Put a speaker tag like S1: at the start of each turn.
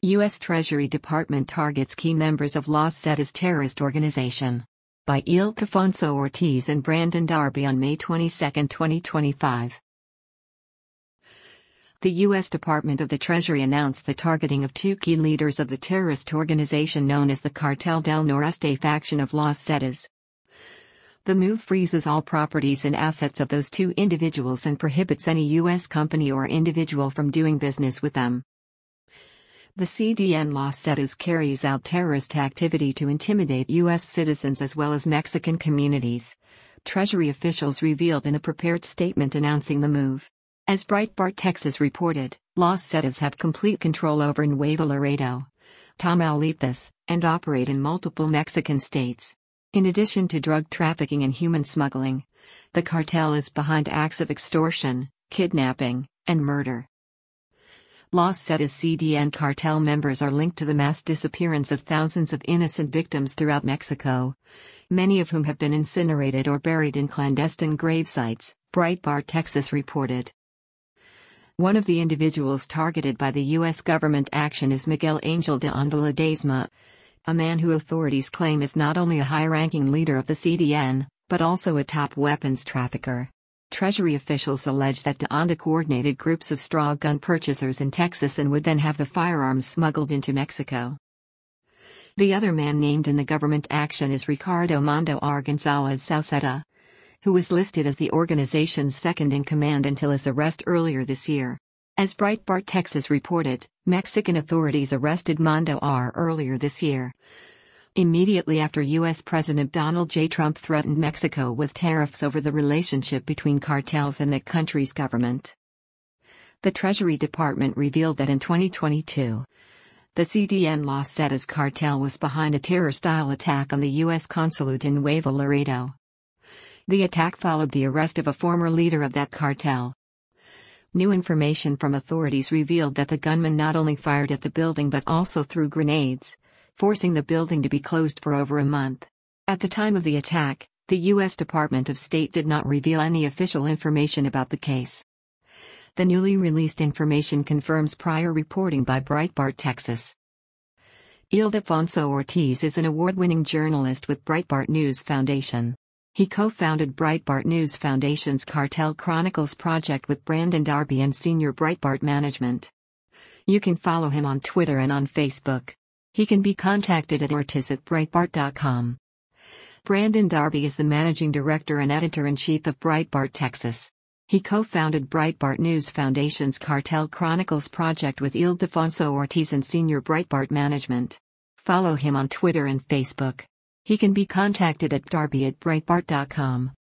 S1: U.S. Treasury Department targets key members of Los Zetas terrorist organization. By Ildefonso Ortiz and Brandon Darby on May 22, 2025. The U.S. Department of the Treasury announced the targeting of two key leaders of the terrorist organization known as the Cartel del Noreste faction of Los Zetas. The move freezes all properties and assets of those two individuals and prohibits any U.S. company or individual from doing business with them. The CDN Los Zetas carries out terrorist activity to intimidate U.S. citizens as well as Mexican communities, Treasury officials revealed in a prepared statement announcing the move. As Breitbart Texas reported, Los Zetas have complete control over Nuevo Laredo, Tamaulipas, and operate in multiple Mexican states. In addition to drug trafficking and human smuggling, the cartel is behind acts of extortion, kidnapping, and murder. Los Zetas CDN cartel members are linked to the mass disappearance of thousands of innocent victims throughout Mexico, many of whom have been incinerated or buried in clandestine grave sites, Breitbart Texas reported. One of the individuals targeted by the U.S. government action is Miguel Angel de Anda Ledesma, a man who authorities claim is not only a high-ranking leader of the CDN, but also a top weapons trafficker. Treasury officials allege that de Anda coordinated groups of straw gun purchasers in Texas and would then have the firearms smuggled into Mexico. The other man named in the government action is Ricardo Mondo R. Gonzalez Sauceda, who was listed as the organization's second-in-command until his arrest earlier this year. As Breitbart Texas reported, Mexican authorities arrested Mondo R. earlier this year, immediately after U.S. President Donald J. Trump threatened Mexico with tariffs over the relationship between cartels and that country's government. The Treasury Department revealed that in 2022, the CDN Los Zetas cartel was behind a terror-style attack on the U.S. consulate in Nuevo Laredo. The attack followed the arrest of a former leader of that cartel. New information from authorities revealed that the gunman not only fired at the building but also threw grenades, forcing the building to be closed for over a month. At the time of the attack, the U.S. Department of State did not reveal any official information about the case. The newly released information confirms prior reporting by Breitbart Texas. Ildefonso Ortiz is an award-winning journalist with Breitbart News Foundation. He co-founded Breitbart News Foundation's Cartel Chronicles project with Brandon Darby and senior Breitbart management. You can follow him on Twitter and on Facebook. He can be contacted at ortiz@breitbart.com. Brandon Darby is the managing director and editor-in-chief of Breitbart Texas. He co-founded Breitbart News Foundation's Cartel Chronicles project with Ildefonso Ortiz and senior Breitbart management. Follow him on Twitter and Facebook. He can be contacted at darby@breitbart.com.